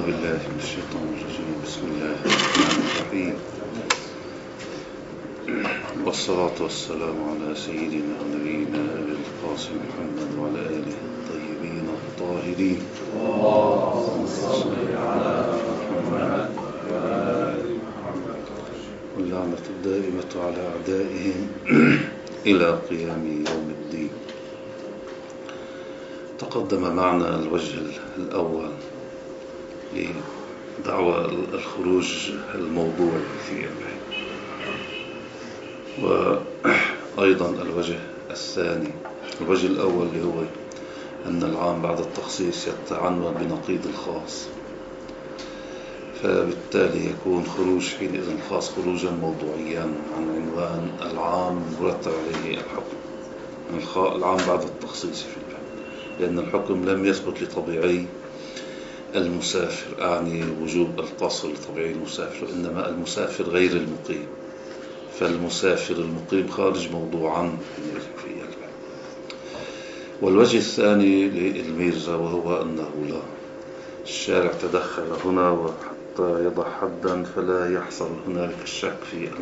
بالله من الشيطان الرجيم. بسم الله الرحمن الرحيم، والصلاة والسلام على سيدنا ونبينا أبي القاسم محمد وعلى آله الطيبين الطاهرين. اللهم صل على محمد واللعنة الدائمة على أعدائهم إلى قيام يوم الدين. تقدم معنا الوجه الأول لدعوى الخروج الموضوعي في البحث، وأيضا الوجه الثاني. الوجه الأول اللي هو أن العام بعد التخصيص يتعنون بنقيض الخاص، فبالتالي يكون خروج حينئذ الخاص خروجا موضوعيا عن عنوان العام مرتب عليه الحكم. العام بعد التخصيص في البحث، لأن الحكم لم يثبت لطبيعي المسافر، أعني وجوب القصر لطبيعي المسافر، إنما المسافر غير المقيم، فالمسافر المقيم خارج موضوعا في البحث. والوجه الثاني للميرزا وهو أنه لا، الشارع تدخل هنا وحتى يضع حدا فلا يحصل هنالك الشك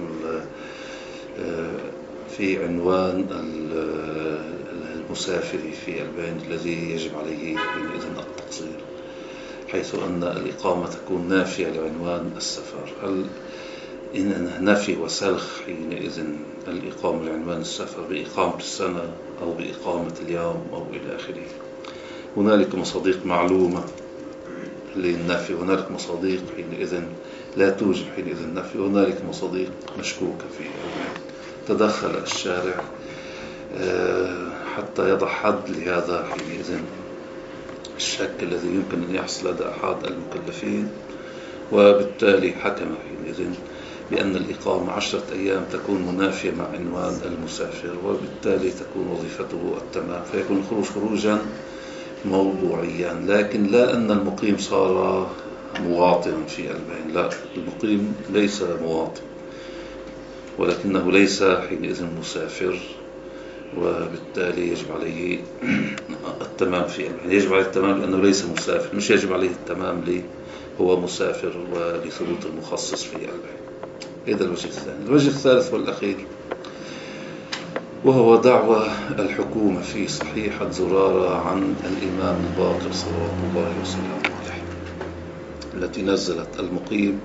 في عنوان المسافر في البين الذي يجب عليه حينئذ التقصير، حيث أن الإقامة تكون نافية لعنوان السفر. هل إن نفي وسلخ حينئذ الإقامة لعنوان السفر بإقامة السنة أو بإقامة اليوم أو إلى آخره. هنالك مصادق معلومة للنفي، هنالك مصادق حينئذ لا توجب حينئذ النفي، وهنالك مصادق مشكوكة فيها. تدخل الشارع حتى يضع حد لهذا حينئذ الشك الذي يمكن أن يحصل لدى أحد المكلفين، وبالتالي حكم حينئذ بأن الإقامة 10 أيام تكون منافية مع عنوان المسافر، وبالتالي تكون وظيفته التمام، فيكون الخروج خروجا موضوعيا. لكن لا أن المقيم صار مواطنا في البين، لا، المقيم ليس مواطن ولكنه ليس حينئذ مسافر، وبالتالي يجب عليه التمام في البين. يجب عليه التمام لأنه ليس مسافر، مش يجب عليه التمام هو مسافر ولثبوت المخصص في البين. هذا الوجه الثاني. الوجه الثالث والأخير وهو دعوى الحكومة في صحيحة زرارة عن الإمام الباقر صلوات الله وسلامه عليه، التي نزلت المقيم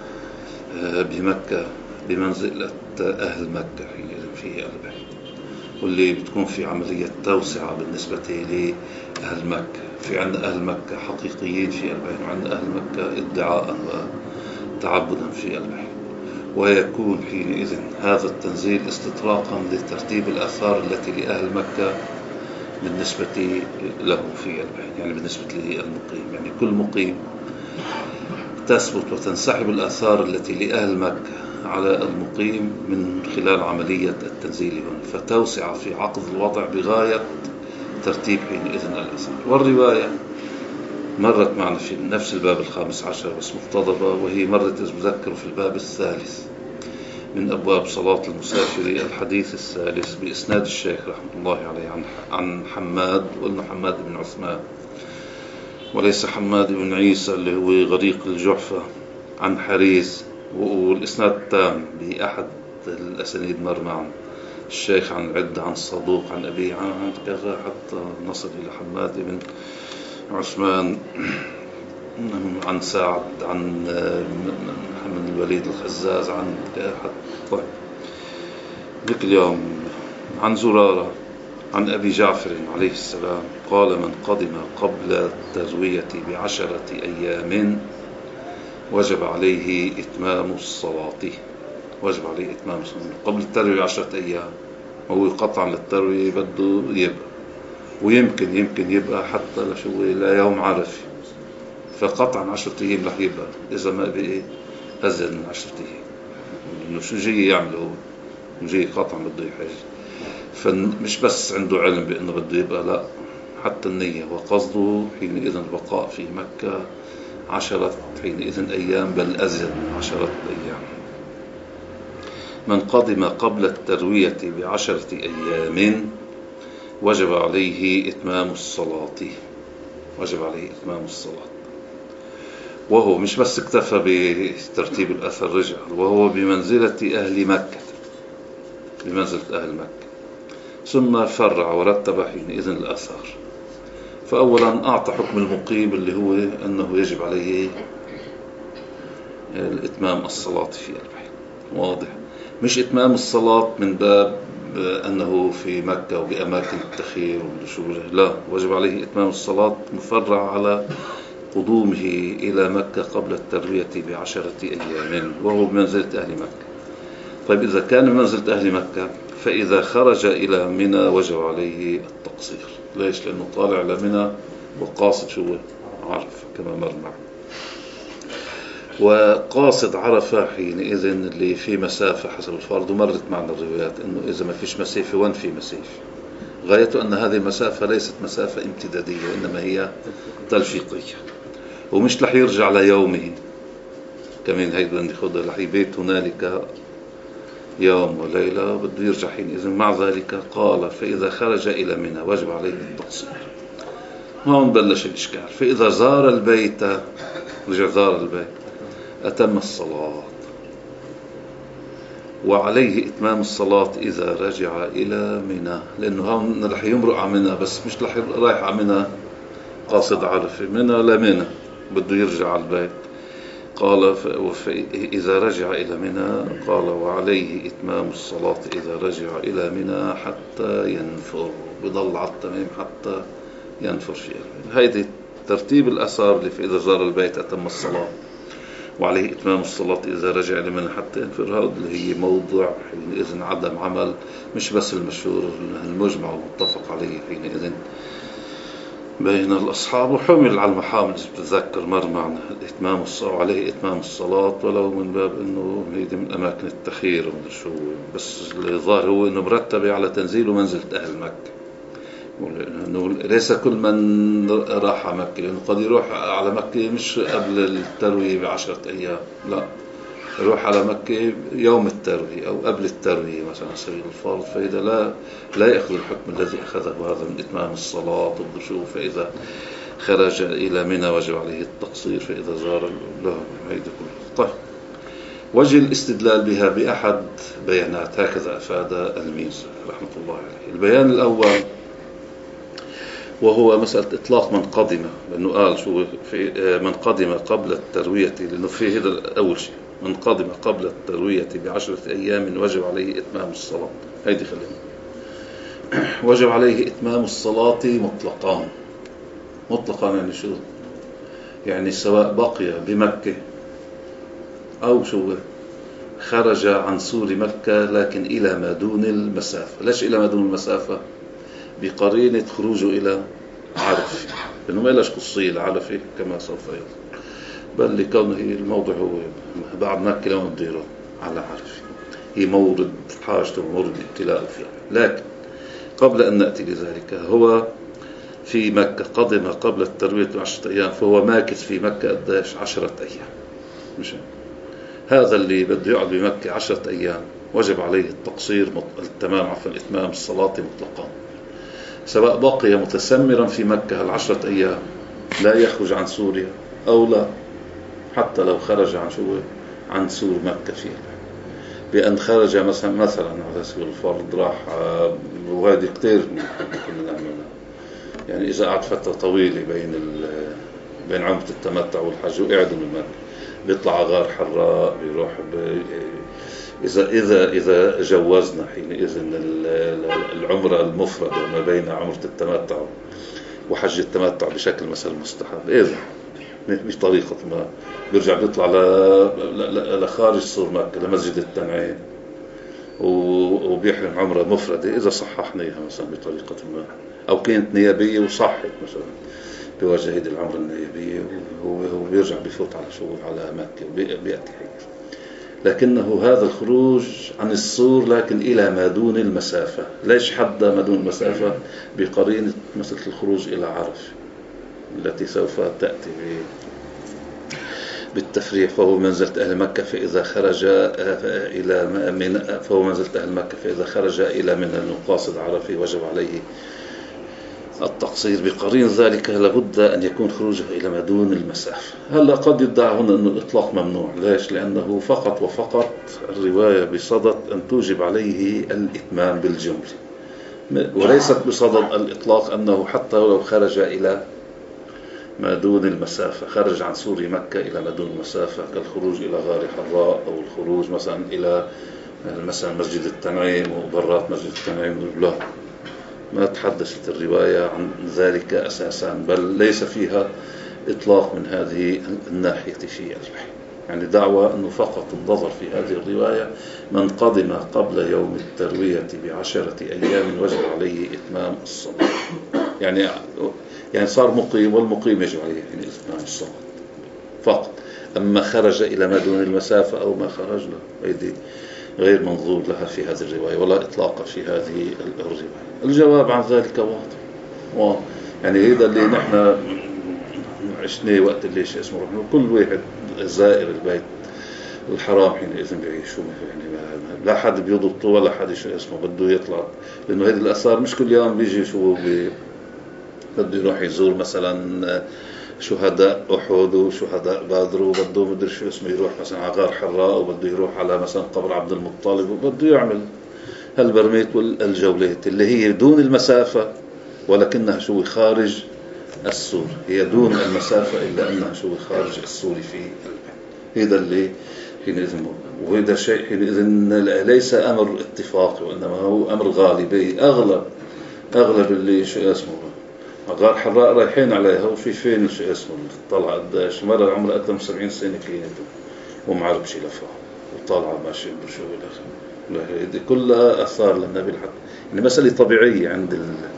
بمكة بمنزلة أهل مكة في البين، واللي بتكون في عملية توسعة بالنسبة لأهل مكة. في عندنا أهل مكة حقيقيين في البين، وعندنا أهل مكة ادعاء وتعبدا في البين، ويكون حينئذ هذا التنزيل استطراقا لترتيب الآثار التي لأهل مكة بالنسبة له في البين، يعني بالنسبة للمقيم. يعني كل مقيم تثبت وتنسحب الآثار التي لأهل مكة على المقيم من خلال عملية التنزيل هنا، فتوسع في عقد الوضع بغاية ترتيب حينئذ الآثار. والرواية مرت معنا في نفس الباب 15 بس مقتضبة، وهي مرت تذكر في الباب 3 من أبواب صلاة المسافر، الحديث 3 بإسناد الشيخ رحمة الله عليه عن حماد، وإنه حماد بن عثمان وليس حماد بن عيسى اللي هو غريق الجحفة، عن حريز، والإسناد التام بأحد الأسانيد مر معنا الشيخ عن عدة، عن صدوق، عن أبي، عن كذا، حتى نصل إلى حماد بن عثمان، عن سعد، عن محمد الوليد الخزاز، عن حتى ذيك اليوم عن زرارة عن أبي جعفر عليه السلام قال: من قدم قبل التروية ب10 أيام وجب عليه إتمام الصلاة. وجب عليه إتمام الصلاة قبل التروية 10 أيام. هو قطعا للتروية بده يبقى، ويمكن يبقى حتى لا يوم عرفي، فقطعا 10 أيام رح يبقى، إذا ما بقي أزيد من 10 أيام. شو جاي يعمل هو؟ جاي قطعا بده يحج، فمش بس عنده علم بأنه بده يبقى، لا، حتى النية وقصده حينئذ البقاء في مكة 10 حينئذ أيام، بل أزيد من 10 أيام. من قدم قبل التروية ب10 أيام وجب عليه إتمام الصلاة. وجب عليه إتمام الصلاة. وهو مش بس اكتفى بترتيب الأثر، رجع وهو بمنزلة أهل مكة، بمنزلة أهل مكة، ثم فرع ورتب حينئذ الأثر. فأولا أعطى حكم المقيم اللي هو أنه يجب عليه إتمام الصلاة في البيت. واضح؟ مش إتمام الصلاة من باب أنه في مكة وبأماكن التخير والشغل، لا، وجب عليه إتمام الصلاة مفرع على قدومه إلى مكة قبل التروية ب10 أيام، وهو بمنزلة أهل مكة. طيب إذا كان بمنزلة أهل مكة، فإذا خرج إلى منى وجب عليه التقصير. ليش؟ لأنه طالع لمنى وقاصد شو؟ عرفة، كما مر معنا. وقاصد عرفة حينئذ اللي في مسافة حسب الفرض، ومرت معنا الروايات أنه إذا ما فيش مسافة وين في مسافة، غايته أن هذه المسافة ليست مسافة امتدادية، وإنما هي تلفيقية، ومش رح يرجع ليومه كمان. هيدا بدنا ناخذها، رح يبيت هنالك يوم وليلة، بده يرجع حينئذ. مع ذلك قال فإذا خرج إلى منى وجب عليه التقصير. هون بلش الإشكال. فإذا زار البيت، رجع زار البيت، أتم الصلاة، وعليه إتمام الصلاة إذا رجع إلى منى، لأنه هون رح يمرق على منى، بس مش رح رايح على منى قاصد عرفة، منى لمنى بده يرجع على البيت. قال إذا رجع إلى منى، قال وعليه إتمام الصلاة إذا رجع إلى منى حتى ينفر، بضل على التمام حتى ينفر في البيت. هيدي ترتيب الأثار اللي في إذا زار البيت أتم الصلاة، وعليه إتمام الصلاة إذا رجع إلى منى حتى ينفر. هذا اللي هي موضع حينئذ عدم عمل، مش بس المشهور، المجمع والمتفق عليه حينئذ بين الأصحاب، وحمل على المحامل. بتذكر مر معنا الإتمام الصلاة، وعليه إتمام الصلاة، ولو من باب إنه هيدي من أماكن التخير ومن شو، بس الظاهر هو إنه مرتبة على تنزيل ومنزلة أهل مكة. ليس كل من راح على مكة، لأنه قد يروح على مكة مش قبل التروية ب10 أيام، لا، يروح على مكة يوم التروية أو قبل التروية مثلا سبيل الفرض، فإذا لا يأخذ الحكم الذي أخذه هذا من إتمام الصلاة والدشوف. فإذا خرج إلى منى وجب عليه التقصير، فإذا زار له هيدا كله. طيب، وجه الاستدلال بها بأحد بيانات، هكذا أفاد الميزي رحمة الله عليه. البيان الأول وهو مسألة إطلاق من قدم، لأنه قال شو في من قدم قبل التروية، لأنه في هذا أول شيء، من قدم قبل التروية ب10 أيام وجب عليه إتمام الصلاة. هيدي خلينا وجب عليه إتمام الصلاة مطلقا. مطلقا يعني شو؟ يعني سواء بقي بمكة أو شو خرج عن سور مكة لكن إلى ما دون المسافة. ليش إلى ما دون المسافة؟ بقرينة خروجه إلى عرفة، لأنه ما إلاش قصية العرفة كما سوف يظهر، بل لكونه الموضع هو بعد مكة لما بده يروح على عرفة، هي مورد حاجته ومورد ابتلاء فيها. لكن قبل أن نأتي لذلك، هو في مكة قدم قبل التروية ب10 أيام، فهو ماكث في مكة قداش؟ 10 أيام. مش هذا اللي بده يقعد بمكة 10 أيام وجب عليه التقصير التمام، عفوا إتمام الصلاة مطلقا، سواء بقي متسمرا في مكة 10 أيام لا يخرج عن سوريا أو لا، حتى لو خرج عن شو عن سور مكة فيه، بأن خرج مثلا على سبيل الفرض راح، وهذه كتير كنا نعملها، يعني إذا قعد فترة طويلة بين عمرة التمتع والحج وقعدوا من مكة، بيطلع غار حراء، بيروح إذا جوزنا حينئذ العمرة المفردة ما بين عمرة التمتع وحج التمتع بشكل مثلا مستحب، إذا بطريقة ما بيرجع بيطلع لخارج سور مكة لمسجد التنعيم وبيحرم عمرة مفردة، إذا صححناها مثلا بطريقة ما، أو كانت نيابية وصحت مثلا بوجه هذه العمرة النيابية، وهو بيرجع بيفوت على شغل على مكة وبيأتي حيث. لكنه هذا الخروج عن السور لكن إلى ما دون المسافة. ليش حد ما دون المسافة؟ بقرينة مسألة الخروج إلى عرفة التي سوف تأتي بالتفريع. فهو منزلة أهل مكة، فإذا خرج إلى فهو منزلة أهل مكة فإذا خرج إلى من القاصد عرفة وجب عليه التقصير بقرين ذلك لابد أن يكون خروجه إلى ما دون المسافة. هلا قد يدعى هنا أن الإطلاق ممنوع. ليش؟ لأنه فقط وفقط الرواية بصدد أن توجب عليه الإتمام بالجملة، وليست بصدد الإطلاق أنه حتى لو خرج إلى ما دون المسافة، خرج عن سور مكة إلى ما دون المسافة، كالخروج إلى غار حراء أو الخروج مثلا إلى مسجد التنعيم وبرات مسجد التنعيم. لا، ما تحدثت الرواية عن ذلك أساسا، بل ليس فيها إطلاق من هذه الناحية في البحث. يعني دعوة أنه فقط النظر في هذه الرواية من قدم قبل يوم التروية ب10 أيام وجب عليه إتمام الصلاة. يعني صار مقيم، والمقيم يجب عليه إتمام الصلاة فقط. أما خرج إلى ما دون المسافة أو ما خرج له، هذه غير منظور لها في هذه الرواية، ولا إطلاق في هذه الرواية. الجواب عن ذلك واضح. يعني هذا اللي نحن عشناه وقت اللي اسمه رحمه، كل واحد زائر البيت الحرام حينئذ بيعيش، يعني لا حد بيضبطه ولا حد اسمه بده يطلع، لأنه هذه الآثار مش كل يوم بيجي بده يروح يزور مثلا شهداء أحد وشهداء بدر، وبده مدري شو اسمه يروح مثلا على غار حراء، وبده يروح على مثلا قبر عبد المطلب، وبده يعمل هالبرميت والجولات اللي هي دون المسافة، ولكنها شو خارج السور. هي دون المسافة إلا أنها شو خارج السور في هذا اللي حينئذ، وهذا شيء حينئذ ليس أمر اتفاقي، وإنما هو أمر غالبي. أغلب اللي شو اسمه غار حراء رايحين عليها، وفي فين شو اسمه طلع قداش مرة عمره أكثر من 70 سنة فيها ومعرفش لفها وطالعة ماشي بشو إلى هذه كلها آثار للنبي الحق. يعني مسألة طبيعية عند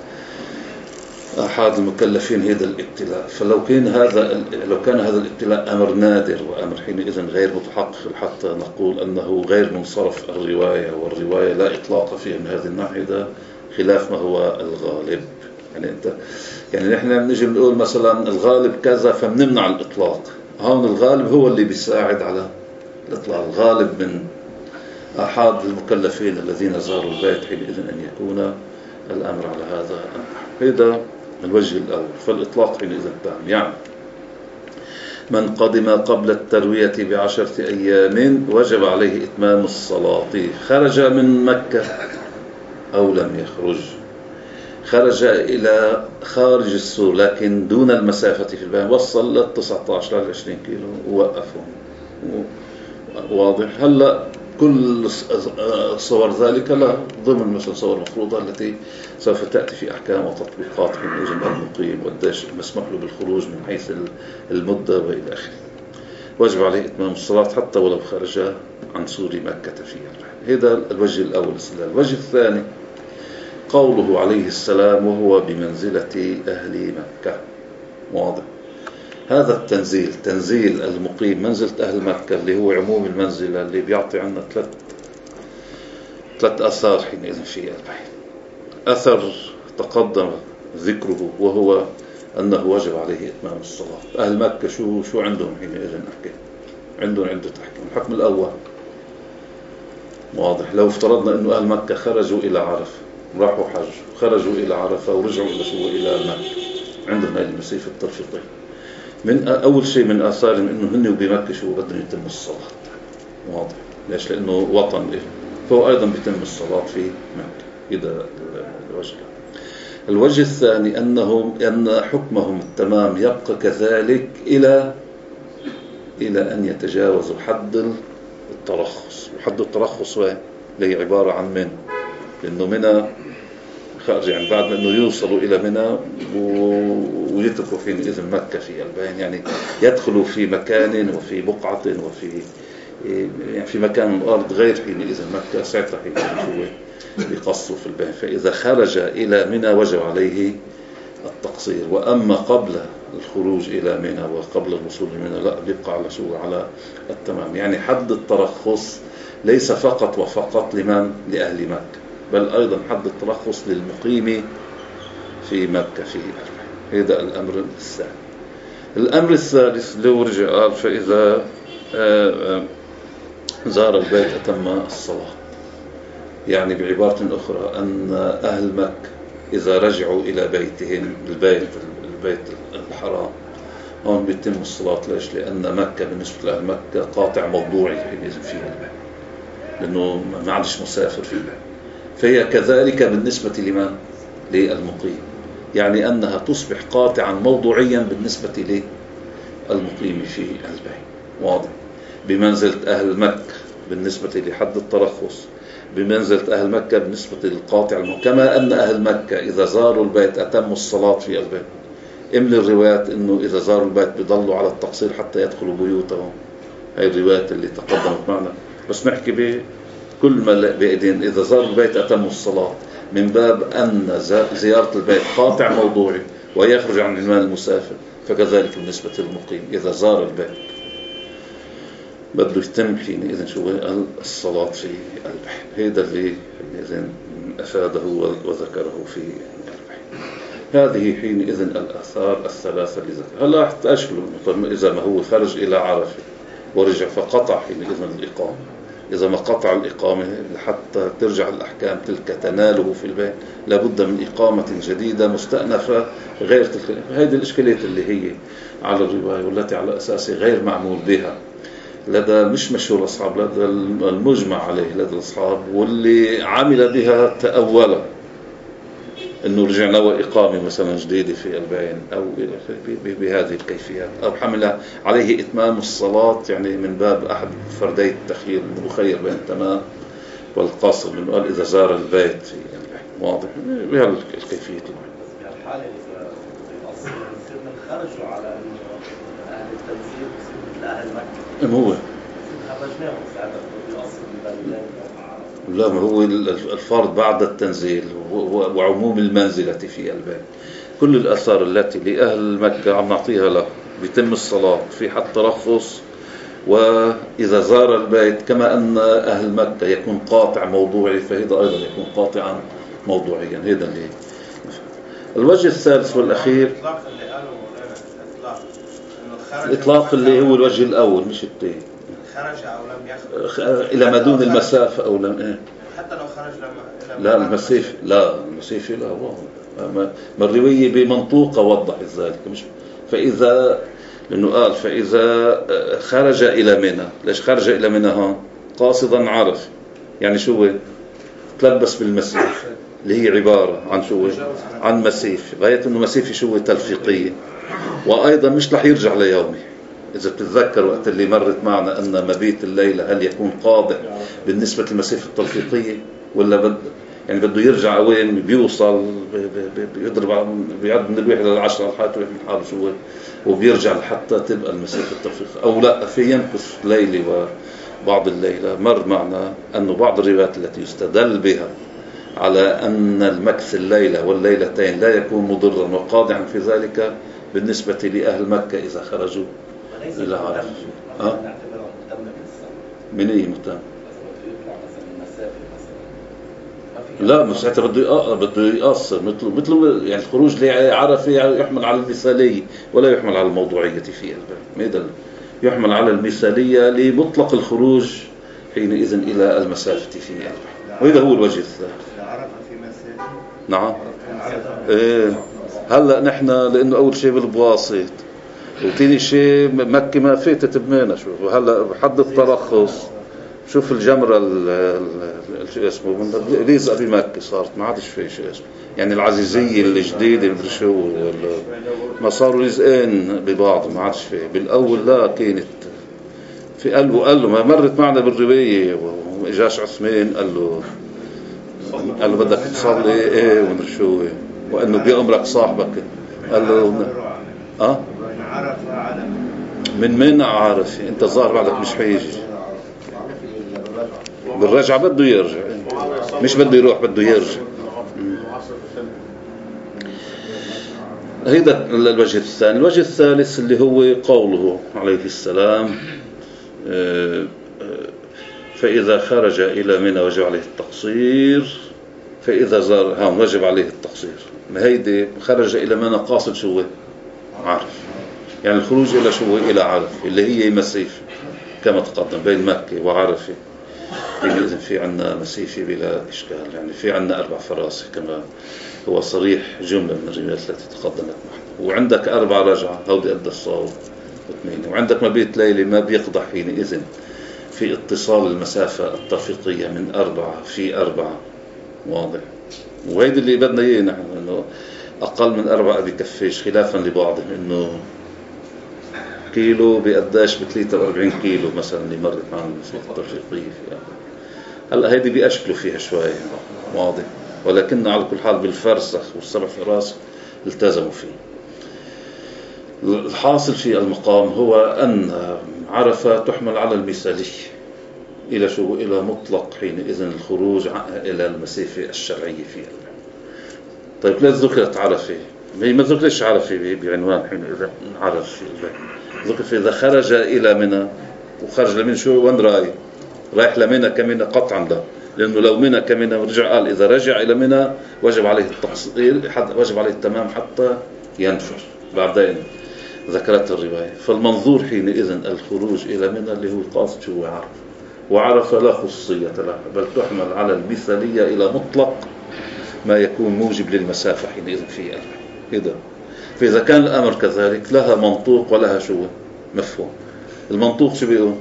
أحد المكلفين هذا الابتلاء. فلو كان هذا الابتلاء أمر نادر وأمر حينئذ غير متحقق حتى نقول أنه غير منصرف الرواية، والرواية لا إطلاق فيها من هذه الناحية، خلاف ما هو الغالب. يعني نحن بنيجي بنقول مثلا الغالب كذا فبنمنع الإطلاق. هون الغالب هو اللي بيساعد على الإطلاق. الغالب من أحد المكلفين الذين زاروا البيت حينئذ أن يكون الأمر على هذا النحو. هذا الوجه الأول. فالإطلاق حينئذ تام. يعني من قدم قبل التروية ب10 أيام وجب عليه إتمام الصلاة. خرج من مكة أو لم يخرج، خرج إلى خارج السور لكن دون المسافة في البيان، وصل ل 19 ل 20 كيلو ووقفهم. واضح؟ هلأ كل صور ذلك لا ضمن مثل صور مفروضة التي سوف تأتي في أحكام وتطبيقات من أجل المقيم وقديش مسموح له بالخروج من حيث المدة وإلى آخره. واجب عليه إتمام الصلاة حتى ولو خرج عن سور مكة فيها. هذا الوجه الأول. الوجه الثاني قوله عليه السلام وهو بمنزلة أهل مكة. واضح؟ هذا التنزيل، تنزيل المقيم منزلة أهل مكة، اللي هو عموم المنزلة، اللي بيعطي عنا ثلاث أثار حينئذ في البحث. أثر تقدم ذكره وهو أنه وجب عليه إتمام الصلاة. أهل مكة شو عندهم حينئذ أحكام؟ عندهم عدة أحكام. الحكم الأول واضح. لو افترضنا أنه أهل مكة خرجوا إلى عرفة، راحوا حج، خرجوا إلى عرفة ورجعوا إلى مكة، عندهم هذه المسافة الترفيقية. من أول شيء من آثارهم إنه هن وبمكة شو بدهم يتم الصلاة. واضح؟ ليش؟ لأنه وطن له، فهو أيضا بيتم الصلاة في مكة. إذا الوجه. الوجه الثاني أن حكمهم التمام يبقى كذلك إلى أن يتجاوزوا حد الترخص. وحد الترخص وين؟ اللي هي عبارة عن من، لأنه منى خارج يعني بعد أنه يوصلوا إلى منى ويتركوا حينئذ مكة في البين، يعني يدخلوا في مكان وفي بقعة وفي يعني في مكان الأرض غير حينئذ مكة، ساعتها حينئذ يقصوا في البين. فإذا خرج إلى منى وجب عليه التقصير. وأما قبل الخروج إلى منى وقبل الوصول لمنى لا، بيبقى على التمام. يعني حد الترخص ليس فقط وفقط لأهل مكة، بل أيضا حد الترخص للمقيم في مكة في هذا الأمر الثاني. الأمر الثالث لو رجع قال فإذا زار البيت أتم الصلاة. يعني بعبارة أخرى أن أهل مكة إذا رجعوا إلى بيتهم البيت الحرام، هون بيتم الصلاة. ليش؟ لأن مكة بالنسبة لأهل مكة قاطع موضوعي حينئذ فيها، لأنه ما عادش مسافر فيها. فهي كذلك بالنسبة لمن؟ للمقيم، يعني أنها تصبح قاطعا موضوعيا بالنسبة للمقيم في البيت. واضح؟ بمنزلة أهل مكة بالنسبة لحد الترخص، بمنزلة أهل مكة بالنسبة للقاطع كما أن أهل مكة إذا زاروا البيت أتموا الصلاة في البيت. من الروايات أنه إذا زاروا البيت بيضلوا على التقصير حتى يدخلوا بيوتهم. هاي الروايات اللي تقدمت معنا، بس نحكي بكل ما بأيدين. إذا زاروا البيت أتموا الصلاة، من باب أن زيارة البيت قاطع موضوعي ويخرج عن عنوان المسافر، فكذلك بالنسبة للمقيم إذا زار البيت بده يتم حينئذ شو الصلاة في البيت. هذا اللي حينئذ أفاده وذكره في البيت. هذه حينئذ الآثار الثلاثة اللي ذكرها. هلا تأشكلوا إذا ما هو خرج إلى عرفة ورجع فقطع حينئذ الإقامة. إذا ما قطع الإقامة حتى ترجع الأحكام تلك تناله في البيت، لابد من إقامة جديدة مستأنفة غير تلك. هذه الإشكالية اللي هي على الرواية والتي على أساسها غير معمول بها لدى مش مشهور الأصحاب، لدى المجمع عليه لدى الأصحاب، واللي عمل بها تأولا أنه رجع نوى إقامة مثلا جديدة في البيت أو بهذه الكيفيات، أو حمل عليه إتمام الصلاة يعني من باب أحد فردي التخيير المخير بين التمام والقاصر، من قال إذا زار البيت في البيت. واضح؟ بهذه الكيفية. الحالة إذا أصل من خرجوا على أهل التنزيل مثل أهل مكة، هو خرجناهم ساعتها بأصل البلدان. لا، ما هو الفرض بعد التنزيل وعموم المنزلة في البيت. كل الآثار التي لأهل مكة عم نعطيها له، بيتم الصلاة في حد ترخص، وإذا زار البيت كما أن أهل مكة يكون قاطع موضوعي، فهذا أيضا يكون قاطعا موضوعيا. هذا اللي الوجه الثالث والأخير. الإطلاق اللي هو الوجه الأول مش الثاني. خرج أو لم يخرج إلى ما دون المسافة أو لم حتى لو خرج لا المسيف لا ما الرواية بمنطوقة وضحت ذلك. مش فإذا لأنه قال فإذا خرج إلى منى. ليش خرج إلى منى هون؟ قاصدا عرف، يعني شو تلبس بالمسيف اللي هي عبارة عن شو؟ عن مسيف. غاية إنه مسيف شو؟ تلفيقية، وأيضا مش رح يرجع ليومه. إذا بتتذكر وقت اللي مرت معنا أن مبيت الليلة هل يكون قاضع بالنسبة للمسافة التلفيقية ولا يعني بده يرجع وين بيوصل بيضرب بيعد من 1 إلى 10 لحد من حاله شو وبيرجع لحتى تبقى المسافة التلفيقية، أو لا في ينقص ليلة وبعض الليلة. مر معنا أنه بعض الروايات التي يستدل بها على أن المكث الليلة والليلتين لا يكون مضرا وقاضعا في ذلك بالنسبة لأهل مكة إذا خرجوا إلى عرفة. من أي متم؟ لا مش حتى بده يقصر مثل يعني الخروج لعرفة يحمل على المثالية ولا يحمل على الموضوعية في البيت. ماذا يحمل على المثالية لمطلق الخروج حينئذ إلى المسافة في البيت، وهذا هو الوجه الثالث. نعم. هلا نحن لأنه أول شيء بالبواسط، وثاني شيء مكة ما فاتت بمينا. شو هلا حد الترخص، شوف الجمرة شو اسمه ريزة بمكة صارت ما عادش في شيء اسمه يعني العزيزية الجديدة مدري شو ما صاروا رزقين ببعض ما عادش في. بالأول لا كانت في قال له ما مرت معنا بالرواية وإجاش عثمان قال له بدك تصلي ايه ومدري شو وانه بيأمرك صاحبك قال له من عارف انت ظاهر بعدك مش حيجي بالرجعة بده يرجع مش بده يروح بده يرجع. هيدا الوجه الثاني. الوجه الثالث اللي هو قوله عليه السلام فإذا خرج إلى منى وجب عليه التقصير فإذا زار وجب عليه التقصير. ما هيدي خرج إلى منى قاصد شو عرف، يعني الخروج إلى شو إلى عرف اللي هي مسيف كما تقدم بين مكة وعرفة. حينئذ في عنا مسيفي بلا إشكال. يعني في عنا 4 فراسخ كما هو صريح جملة من الروايات التي تقدمت معنا، وعندك 4 رجعة هودي قد الصاو و8، وعندك مبيت ليلي ما بيقضح حينئذ في اتصال المسافة الترفيقية من 4 في 4. واضح؟ وهيدي اللي بدنا إياه نحن، إنه أقل من 4 بكفيش، خلافا لبعضهم إنه كيلو بقداش ب43 كيلو مثلا اللي مرت معنا المسافة الترفيقية فيها. هلا هيدي بيأشكلوا فيها شوي، واضح، ولكن على كل حال بالفرسخ وال7 فراسخ التزموا فيه. الحاصل في المقام هو أن عرفة تحمل على المثالي إلى شو؟ إلى مطلق حينئذ الخروج إلى المسافة الشرعية فيها. طيب ليش ذكرت عرفة؟ ما ذكرتش عرفة بعنوان حينئذ عرفة، ذكرت إذا خرج إلى منى. وخرج لمنى شو؟ وين رايح لمنى كمنى قطعا لا، لأنه لو منى كمنى ورجع، قال إذا رجع إلى منى وجب عليه التقصير، وجب عليه التمام حتى ينفر. بعدين ذكرت الرواية. فالمنظور حينئذ الخروج إلى منى اللي هو قاصد شو؟ عرفة. وعرفة لا خصوصية لها، بل تحمل على المثالية إلى مطلق ما يكون موجب للمسافة حينئذ في هذا. فإذا كان الأمر كذلك لها منطوق ولها شو؟ مفهوم. المنطوق شو بيقول؟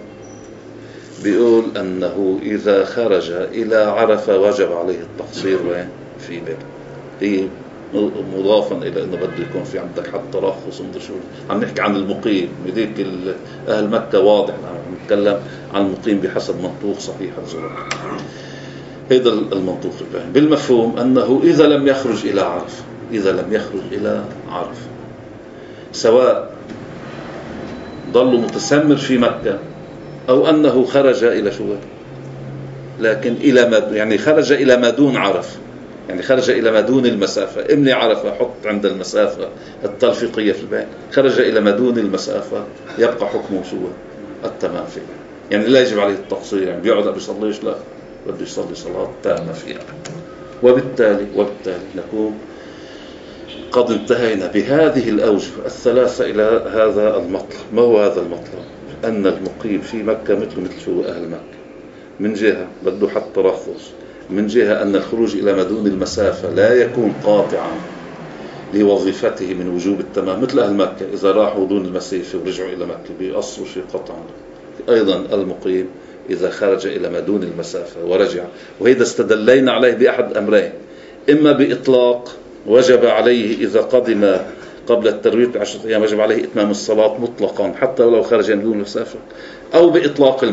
بيقول أنه إذا خرج إلى عرفة وجب عليه التقصير وين؟ في باب. هي مضافا إلى أنه بده يكون في عندك حتى ترخص ومدري. عم نحكي عن المقيم بديك أهل مكة، واضح عم نتكلم عن المقيم بحسب منطوق صحيح الزواج. هذا المنطوق الفهم بالمفهوم أنه إذا لم يخرج إلى عرفة، إذا لم يخرج إلى عرفة، سواء ظل متسمر في مكة أو أنه خرج إلى شو؟ لكن إلى ما يعني خرج إلى ما دون عرفة، يعني خرج إلى ما دون المسافة. إمني عرفة حط عند المسافة التلفيقية في البيان، خرج إلى ما دون المسافة يبقى حكمه شو؟ التمام فيه. يعني لا يجب عليه التقصير، يعني بيقعد بيصليش، لا بده يصلي صلاة تامة فيها. وبالتالي نكون قد انتهينا بهذه الأوجه الثلاثة إلى هذا المطلب. ما هو هذا المطلب؟ أن المقيم في مكة مثل شو؟ أهل مكة، من جهة بده حتى ترخص، من جهة أن الخروج إلى ما دون المسافة لا يكون قاطعا لوظيفته من وجوب التمام مثل أهل مكة. إذا راحوا دون المسافة ورجعوا إلى مكة بيقصروا شيء قطعا. أيضا المقيم إذا خرج إلى ما دون المسافة ورجع، وهذا استدلينا عليه بأحد أمرين: إما بإطلاق وجب عليه إذا قدم قبل التروية ب10 أيام وجب عليه إتمام الصلاة مطلقا حتى ولو خرج من دون المسافة، أو بإطلاق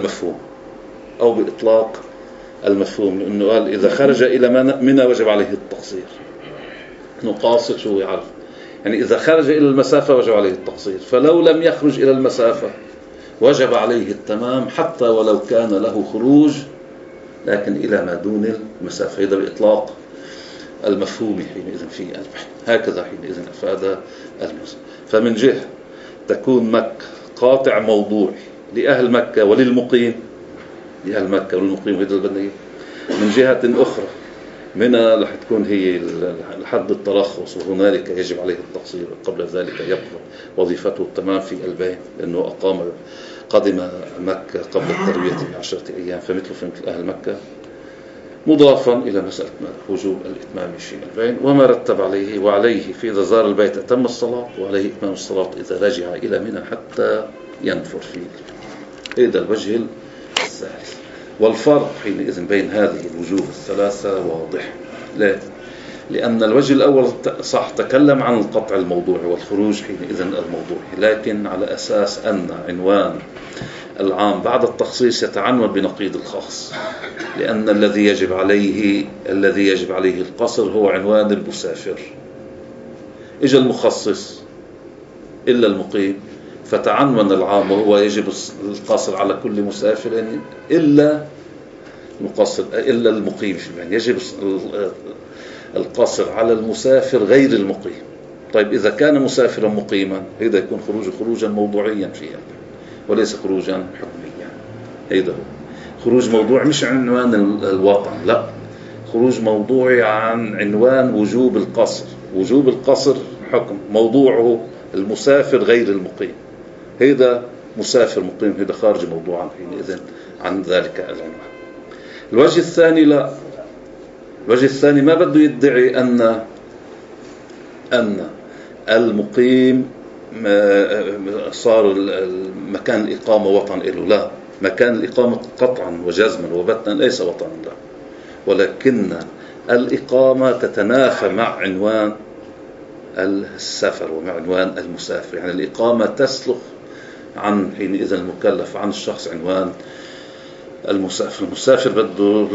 المفهوم إنه قال إذا خرج إلى منى وجب عليه التقصير. إنه قاصد شو يعرف، يعني إذا خرج إلى المسافة وجب عليه التقصير، فلو لم يخرج إلى المسافة وجب عليه التمام حتى ولو كان له خروج لكن إلى ما دون المسافة. هذا بإطلاق المفهوم حينئذ في البحث. هكذا حينئذ أفاد المسلم. فمن جهة تكون مكة قاطع موضوعي لأهل مكة وللمقيم، هذا البنية. من جهة أخرى منها رح تكون هي الحد الترخص، وهنالك يجب عليه التقصير، قبل ذلك يبقى وظيفته التمام في البيت لأنه قدم مكة قبل التروية ب10 أيام، فمثل أهل مكة، مضافا إلى مسألة وجوب الإتمام في البيت وما رتب عليه. وعليه في إذا زار البيت أتم الصلاة، وعليه إتمام الصلاة إذا رجع إلى منى حتى ينفر فيه. هذا الوجه الثالث. والفرق حينئذ بين هذه الوجوه الثلاثة واضح. ليه؟ لأن الوجه الأول صح تكلم عن القطع الموضوعي والخروج حينئذ الموضوعي، لكن على أساس أن عنوان العام بعد التخصيص يتعنون بنقيض الخاص، لأن الذي يجب عليه القصر هو عنوان المسافر. إجا المخصص إلا المقيم، فتعنون العام وهو يجب القصر على كل مسافر إلا المقيم. يعني يجب القصر على المسافر غير المقيم. طيب إذا كان مسافرا مقيما، هذا يكون خروجا موضوعيا فيها وليس خروجا حكميا. هذا خروج موضوع مش عنوان الوطن، لا، خروج موضوعي عن عنوان وجوب القصر حكم، موضوعه المسافر غير المقيم. هذا مسافر مقيم، هذا خارج موضوعا حينئذ عن ذلك العنوان. الوجه الثاني لا، الوجه الثاني ما بده يدعي أن المقيم صار مكان الإقامة وطن له، لا، مكان الإقامة قطعا وجزما وبتنا ليس وطنا له، ولكن الإقامة تتنافى مع عنوان السفر ومع عنوان المسافر. يعني الإقامة تسلخ عن حينئذ المكلف عن الشخص عنوان المسافر. المسافر بده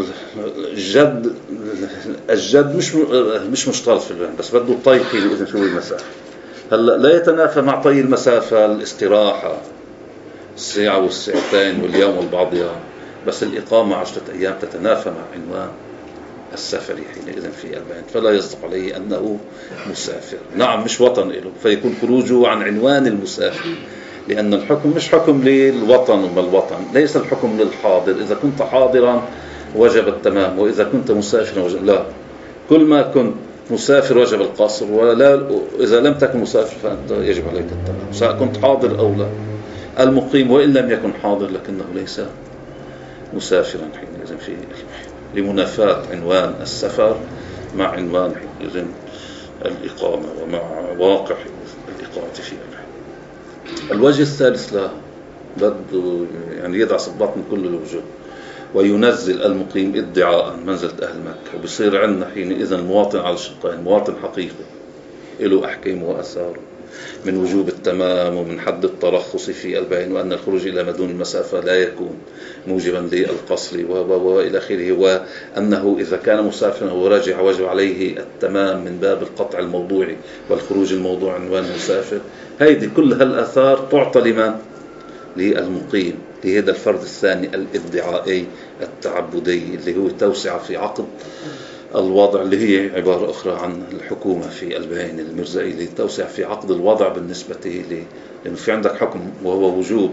الجد مش مشترط في البيان، بس بده طي حينئذ شو المسافة. هلا لا يتنافى مع طي المسافة الاستراحة الساعة والساعتين واليوم والبعضها، بس الإقامة 10 أيام تتنافى مع عنوان السفر حينئذ في البيان، فلا يصدق عليه أنه مسافر. نعم مش وطن له، فيكون خروجه عن عنوان المسافر، لأن الحكم مش حكم للوطن وما الوطن، ليس الحكم للحاضر. إذا كنت حاضرا وجب التمام، وإذا كنت مسافرا وجب، لا، كل ما كنت مسافر وجب القصر، ولا إذا لم تكن مسافر فأنت يجب عليك التمام، سواء كنت حاضر أو لا. المقيم وإن لم يكن حاضر لكنه ليس مسافرا حينئذ في لمنافاة عنوان السفر مع عنوان حينئذ الإقامة ومع واقع الإقامة في الوجه الثالث لا، بده يعني يدع صباط من كل الوجوه وينزل المقيم ادعاء منزلة أهل مكة، وبصير عندنا حينئذ المواطن على الشقين، مواطن حقيقي له أحكام وأثار من وجوب التمام ومن حد الترخص في البيان، وأن الخروج إلى مدون المسافة لا يكون موجبا للقصر وإلى آخره، وأنه إذا كان مسافرا وراجع وجب عليه التمام من باب القطع الموضوعي والخروج الموضوع عنوان المسافر. هذه كل هالآثار تعطى لمن؟ للمقيم، لهذا الفرد الثاني الادعائي التعبدي اللي هو توسع في عقد الوضع، اللي هي عبارة أخرى عن الحكومة في البيان المرزائي، اللي توسع في عقد الوضع بالنسبة لأنه في عندك حكم وهو وجوب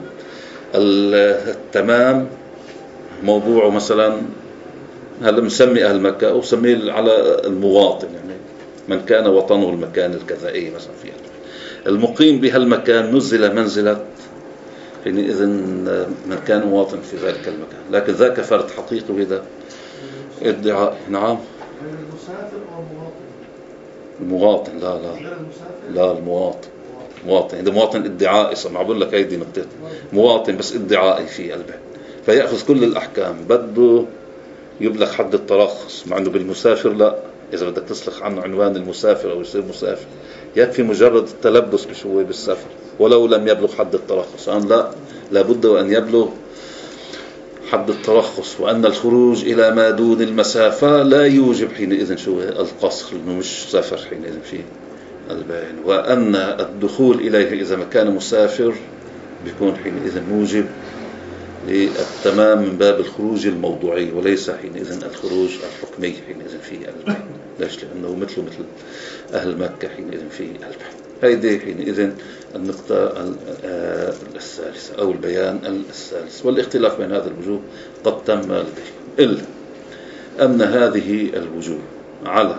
التمام موضوعه مثلا هذا مسمي أهل مكة أو سميه على المواطن، يعني من كان وطنه المكان الكذائي مثلا فيها المقيم بهالمكان نزل منزلة حينئذ من كان مواطن في ذلك المكان، لكن ذاك فرد حقيقي وإذا ادعاء. نعم المسافر أو المواطن، لا المواطن، مواطن إذا مواطن ادعائي، ما بقول لك هيدي نقطة، مواطن بس ادعائي في قلبه، فيأخذ كل الأحكام. بده يبلغ حد الترخص، مع أنه بالمسافر لا، إذا بدك تسلخ عنه عنوان المسافر أو يصير مسافر يكفي مجرد التلبس بشوي بالسفر ولو لم يبلغ حد الترخص. لا، لابد وأن يبلغ حد الترخص، وأن الخروج إلى ما دون المسافة لا يوجب حينئذ شو القصر، لأنه مش سفر حينئذ في البيان، وأن الدخول إليه إذا ما كان مسافر بيكون حينئذ موجب للتمام من باب الخروج الموضوعي وليس حينئذ الخروج الحكمي حينئذ في البيان. ليش؟ لأنه مثل أهل مكة حينئذ في البيان. هذه حينئذ النقطة الثالثة أو البيان الثالث. والاختلاف بين هذا الوجوه قد تم لديكم، إلا أن هذه الوجوه على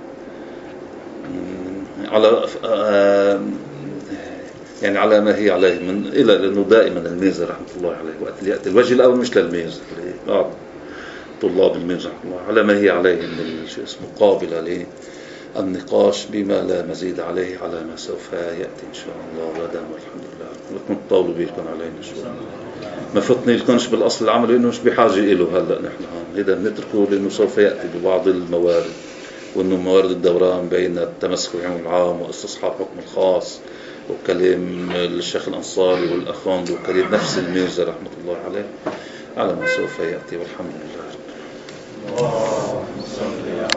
يعني على ما هي عليه من إلى لأنه دائما الميزة رحمة الله عليه وقت يأتي الوجه الأول مش للميزة بعض طلاب الميزة رحمة الله على ما هي عليه من شيء اسمه قابلة للنقاش بما لا مزيد عليه على ما سوف يأتي إن شاء الله. ودام والحمد لله كنت طولوا بيكم علينا شو ما فتني لكنش بالأصل العمل لأنه مش بحاجة إله هلأ نحن هذا بنتركه لأنه سوف يأتي ببعض الموارد، وأنه موارد الدوران بين التمسك بالعلم العام واستصحاب حكم الخاص وكلام الشيخ الأنصاري والأخوان وكلام نفس الميرزا رحمة الله عليه على ما سوف يأتي والحمد لله.